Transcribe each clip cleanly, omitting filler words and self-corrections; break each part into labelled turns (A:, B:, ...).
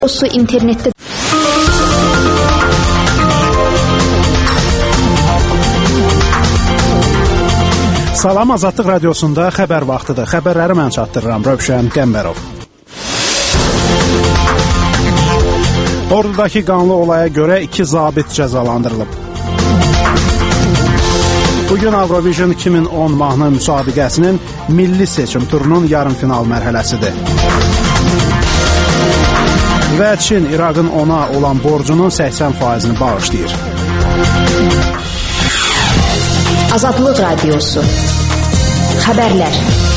A: Su internetdə
B: Salam, Azadlıq radiosunda xəbər vaxtıdır. Xəbərləri mən çatdırıram, Rövşən Qəmbərov. Ordudakı qanlı olaya görə 2 zabit cəzalandırılıb. Bugün Avrovision 2010 mahnı müsabiqəsinin milli seçim turunun yarım final mərhələsidir. Və Çin İraqın ona olan borcunun 80%-ni bağışlayır.
A: Azadlıq radiosu. Xəbərlər.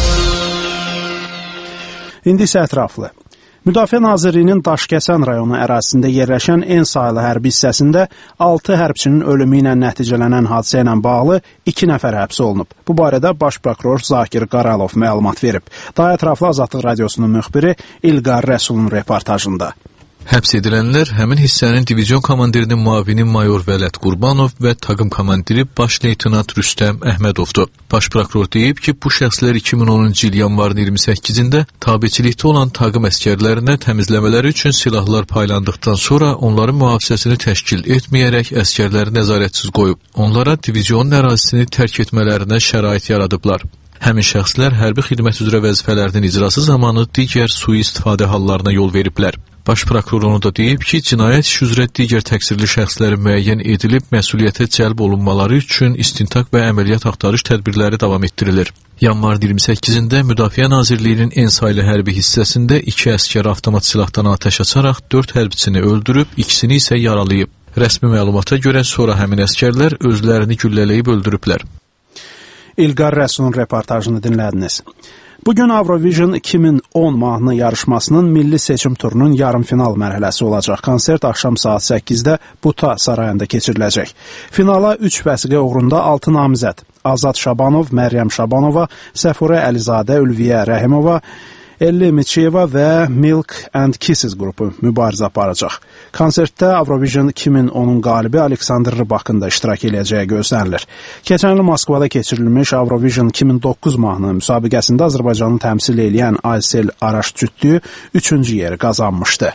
B: İndi isə ətraflı. Müdafiə Nazirliyinin Daşkəsən rayonu ərazisində yerləşən en sayılı hərbi hissəsində 6 hərbçinin ölümü ilə nəticələnən hadisə ilə bağlı 2 nəfər həbs olunub. Bu barədə Baş prokuror Zakir Qaralov məlumat verib. Daha ətraflı Azadlıq radiosunun müxbiri İlqar Rəsulun reportajında.
C: Həbs edilənlər həmin hissənin divizion komandirinin müavini mayor Vələt Qurbanov və taqım komandiri baş leytenant Rüstəm Əhmədovdur. Baş prokuror deyib ki, bu şəxslər 2010-cu il yanvarın 28-də tabeçilikdə olan taqım əskərlərinə təmizləmələri üçün silahlar paylandıqdan sonra onların mühafizəsini təşkil etməyərək əskərləri nəzarətsiz qoyub. Onlara divizionun ərazisini tərk etmələrinə şərait yaradıblar. Həmin şəxslər hərbi xidmət üzrə vəzifələrinin icrası zamanı digər sui-istifadə hallarına yol veriblər. Baş prokuror onu da deyib ki, cinayət işi üzrə digər təqsirli şəxslərin müəyyən edilib məsuliyyətə cəlb olunmaları üçün istintaq və əməliyyat axtarış tədbirləri davam etdirilir. Yanvarın 28-də Müdafiə Nazirliyinin en saylı hərbi hissəsində 2 əskər avtomat silahdan atəş açaraq 4 hərbçini öldürüb, ikisini isə yaralayıb. Rəsmi məlumata görə sonra həmin əskərlər özlərini güllələyib öldürüblər.
B: İlqar Rəsulun reportajını dinlədiniz. Bugün Avrovision 2010 mahnı yarışmasının milli seçim turunun yarım final mərhələsi olacaq. Konsert axşam saat 8-də Buta sarayında keçiriləcək. Finala 3 vəsiqə uğrunda 6 namizəd Azad Şabanov, Məryəm Şabanova, Səfurə Əlizadə, Ülviyə Rəhimova, Elli Miçiyeva və Milk and Kisses qrupu mübarizə aparacaq. Konsertdə Avrovision 2010-un qalibi Aleksandr Rybakın da iştirak edəcəyi gözlənilir. Keçən il Moskvada keçirilmiş Avrovision 2009 mahnı müsabiqəsində Azərbaycanı təmsil edən Aysel Araş cütlüyü 3-cü yeri qazanmışdı.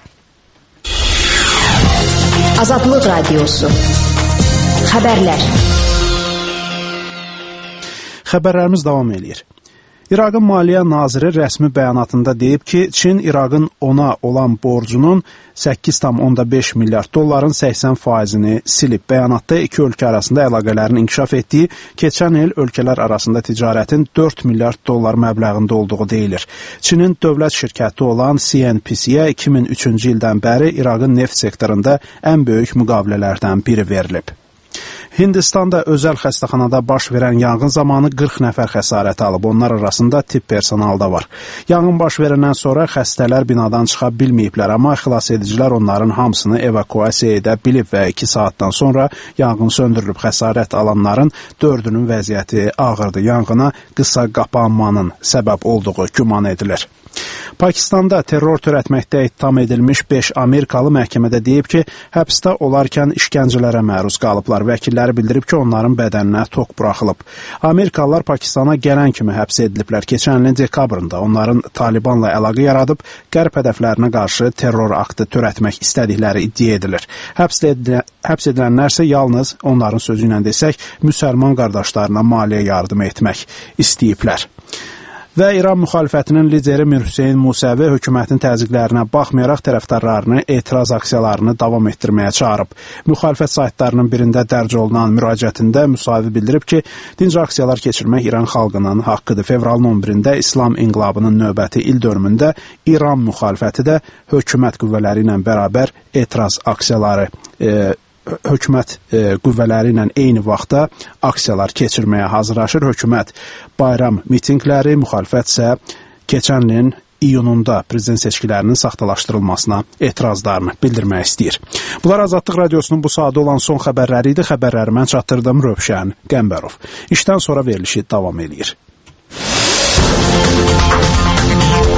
A: Azadlıq radiosu. Xəbərlər.
B: Xəbərlərimiz davam edir. İraqın Maliyyə Naziri rəsmi bəyanatında deyib ki, Çin İraqın ona olan borcunun 8,5 milyard dolların 80%-ni silib. Bəyanatda iki ölkə arasında əlaqələrin inkişaf etdiyi, keçən il ölkələr arasında ticarətin 4 milyard dollar məbləğində olduğu deyilir. Çinin dövlət şirkəti olan CNPC-yə 2003-cü ildən bəri İraqın neft sektorunda ən böyük müqavilələrdən biri verilib. Hindistanda özəl xəstəxanada baş verən yanğın zamanı 40 nəfər xəsarət alıb. Onlar arasında tibb personalı da var. Yanğın baş verəndən sonra xəstələr binadan çıxa bilməyiblər, amma xilas edicilər onların hamısını evakuasiya edə bilib və 2 saatdan sonra yanğın söndürülüb. Xəsarət alanların 4-ünün vəziyyəti ağırdır. Yanğına qısa qapanmanın səbəb olduğu güman edilir. Pakistanda terror törətməkdə ittiham edilmiş 5 Amerikalı məhkəmədə deyib ki, həbsdə olarkən işgəncələrə məruz qalıblar. Vəkilləri bildirib ki, onların bədəninə tok buraxılıb. Amerikalılar Pakistana gələn kimi həbs ediliblər. Keçən ilin dekabrında onların Talibanla əlaqə yaradıb, qərb hədəflərinə qarşı terror aktı törətmək istədikləri iddia edilir. Həbs edilənlər isə yalnız, onların sözü ilə desək, müsəlman qardaşlarına maliyyə yardım etmək istəyiblər. Və İran müxalifətinin lideri Mir Hüseyn Musəvi hökumətin təzyiqlərinə baxmayaraq tərəfdarlarını etiraz aksiyalarını davam etdirməyə çağırıb. Müxalifət saytlarının birində dərc olunan müraciətində Musəvi bildirib ki, dinc aksiyalar keçirmək İran xalqının haqqıdır. Fevralın 11-də İslam inqilabının növbəti il dönümündə İran müxalifəti də hökumət qüvvələri ilə bərabər etiraz aksiyaları hökumət qüvvələri ilə eyni vaxtda aksiyalar keçirməyə hazırlaşır. Hökumət bayram mitinqləri, müxalifət isə keçən ilin iyununda prezident seçkilərinin saxtalaşdırılmasına etirazlarını bildirmək istəyir. Bunlar Azadlıq radiosunun bu saatda olan son xəbərləri idi. Xəbərləri mən çatdırdım, Rövşən Qəmbərov. İşdən sonra verilişi davam edir.